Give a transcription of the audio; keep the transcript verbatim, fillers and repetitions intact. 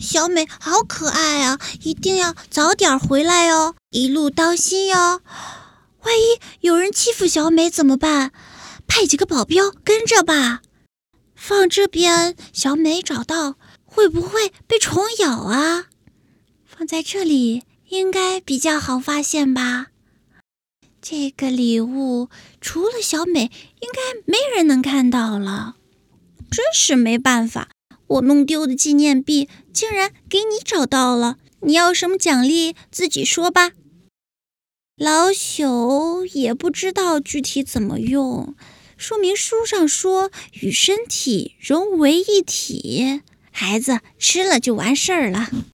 小美好可爱啊，一定要早点回来哦，一路当心哟。万一有人欺负小美怎么办？派几个保镖跟着吧。放这边，小美找到会不会被虫咬啊？放在这里应该比较好发现吧。这个礼物除了小美，应该没人能看到了。真是没办法，我弄丢的纪念币竟然给你找到了，你要什么奖励自己说吧。老朽也不知道具体怎么用，说明书上说与身体融为一体，孩子吃了就完事儿了。